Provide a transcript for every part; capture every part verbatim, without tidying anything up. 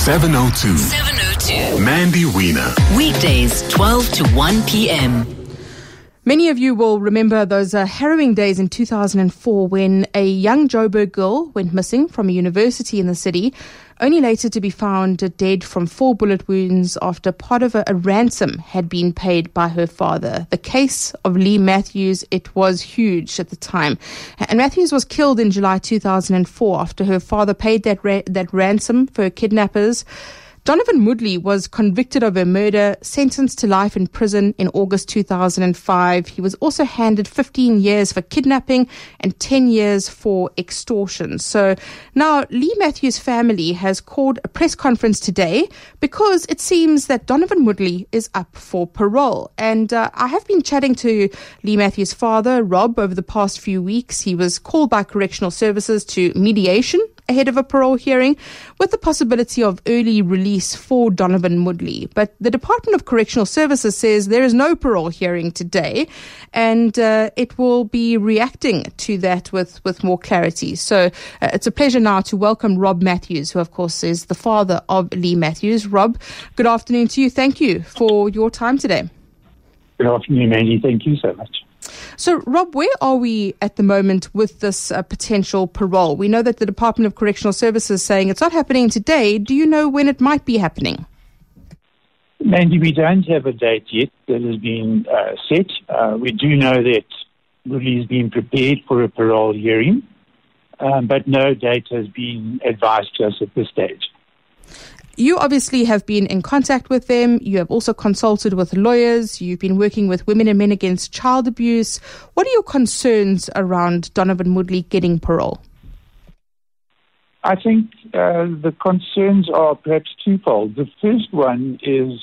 seven oh two. seven oh two. Mandy Wiener. Weekdays, twelve to one p.m. Many of you will remember those uh, harrowing days in two thousand four when a young Joburg girl went missing from a university in the city, only later to be found dead from four bullet wounds after part of a, a ransom had been paid by her father. The case of Leigh Matthews, it was huge at the time. And Matthews was killed in July two thousand four after her father paid that ra- that ransom for her kidnappers. Donovan Moodley was convicted of her murder, sentenced to life in prison in August two thousand five. He was also handed fifteen years for kidnapping and ten years for extortion. So now Leigh Matthews' family has called a press conference today because it seems that Donovan Moodley is up for parole. And uh, I have been chatting to Leigh Matthews' father, Rob, over the past few weeks. He was called by Correctional Services to mediation ahead of a parole hearing with the possibility of early release for Donovan Moodley. But the Department of Correctional Services says there is no parole hearing today, and uh, it will be reacting to that with, with more clarity. So uh, it's a pleasure now to welcome Rob Matthews, who of course is the father of Leigh Matthews. Rob, good afternoon to you. Thank you for your time today. Good afternoon, Andy. Thank you so much. So, Rob, where are we at the moment with this uh, potential parole? We know that the Department of Correctional Services is saying it's not happening today. Do you know when it might be happening? Mandy, we don't have a date yet that has been uh, set. Uh, we do know that Moodley is being prepared for a parole hearing, um, but no date has been advised to us at this stage. You obviously have been in contact with them. You have also consulted with lawyers. You've been working with Women and Men Against Child Abuse. What are your concerns around Donovan Moodley getting parole? I think uh, the concerns are perhaps twofold. The first one is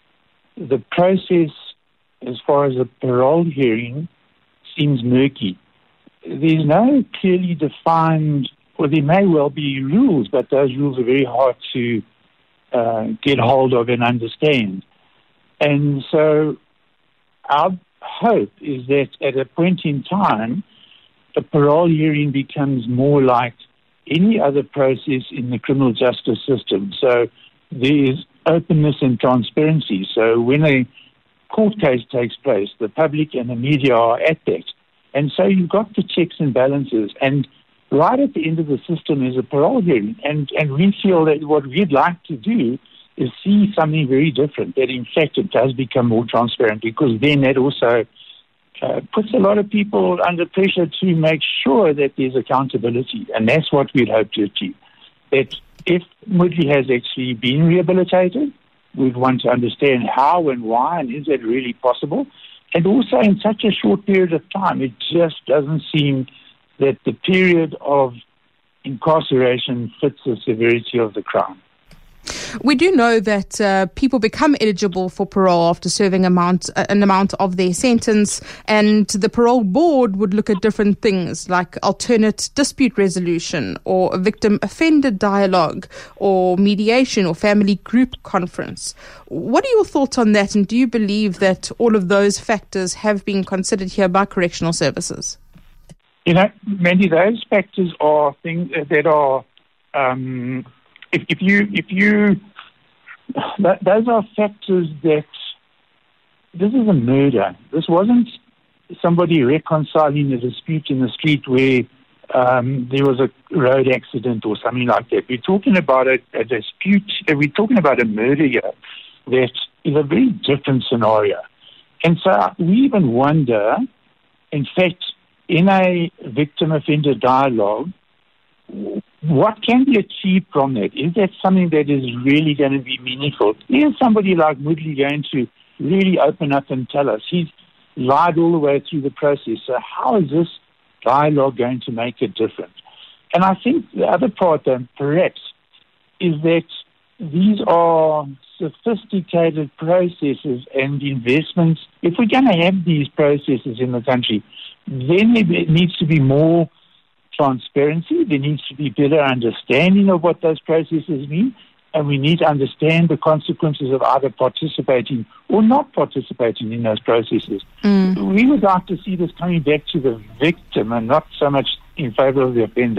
the process as far as a parole hearing seems murky. There's no clearly defined, or there may well be rules, but those rules are very hard to Uh, get hold of and understand. And so our hope is that at a point in time, a parole hearing becomes more like any other process in the criminal justice system. So there is openness and transparency. So when a court case takes place, the public and the media are at that. And so you've got the checks and balances. And right at the end of the system is a parole hearing. And, and we feel that what we'd like to do is see something very different, that in fact it does become more transparent, because then that also uh, puts a lot of people under pressure to make sure that there's accountability. And that's what we'd hope to achieve. That if Moodley has actually been rehabilitated, we'd want to understand how and why, and is that really possible? And also in such a short period of time, it just doesn't seem that the period of incarceration fits the severity of the crime. We do know that uh, people become eligible for parole after serving amount, uh, an amount of their sentence, and the parole board would look at different things like alternate dispute resolution or a victim offender dialogue or mediation or family group conference. What are your thoughts on that, and do you believe that all of those factors have been considered here by Correctional Services? You know, Mandy, those factors are things that are, um, if, if you, if you, that, those are factors that, this is a murder. This wasn't somebody reconciling a dispute in the street where um, there was a road accident or something like that. We're talking about a, a dispute, we're talking about a murder here that is a very different scenario. And so we even wonder, in fact, in a victim offender dialogue, what can be achieved from that? Is that something that is really going to be meaningful? Is somebody like Moodley going to really open up and tell us? He's lied all the way through the process. So how is this dialogue going to make a difference? And I think the other part, then, perhaps, is that these are sophisticated processes and investments. If we're going to have these processes in the country, then there needs to be more transparency. There needs to be better understanding of what those processes mean. And we need to understand the consequences of either participating or not participating in those processes. Mm. We would like to see this coming back to the victim and not so much in favor of the offender.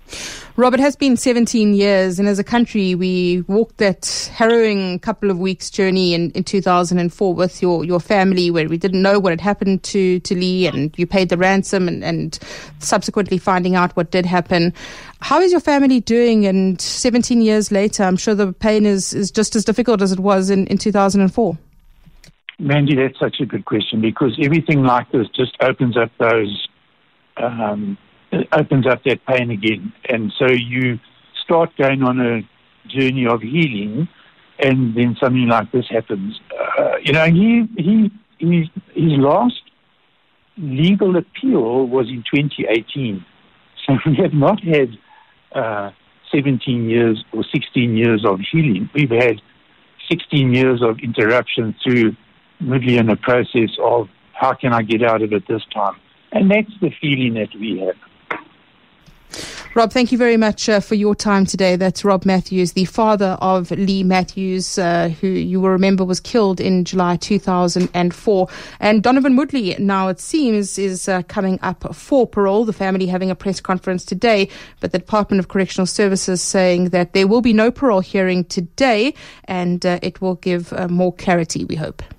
Rob, it has been seventeen years, and as a country, we walked that harrowing couple of weeks journey in, in two thousand four with your, your family, where we didn't know what had happened to, to Lee, and you paid the ransom, and, and subsequently finding out what did happen. How is your family doing? And seventeen years later, I'm sure the pain is, is just as difficult as it was in, in two thousand four. Mandy, that's such a good question, because everything like this just opens up those... Um, It opens up that pain again. And so you start going on a journey of healing, and then something like this happens. Uh, you know, he, he, he, his last legal appeal was in twenty eighteen. So we have not had uh, seventeen years or sixteen years of healing. We've had sixteen years of interruption through really in a process of how can I get out of it this time? And that's the feeling that we have. Rob, thank you very much uh, for your time today. That's Rob Matthews, the father of Lee Matthews, uh, who you will remember was killed in July two thousand four. And Donovan Woodley, now it seems, is uh, coming up for parole. The family having a press conference today, but the Department of Correctional Services saying that there will be no parole hearing today, and uh, it will give uh, more clarity, we hope.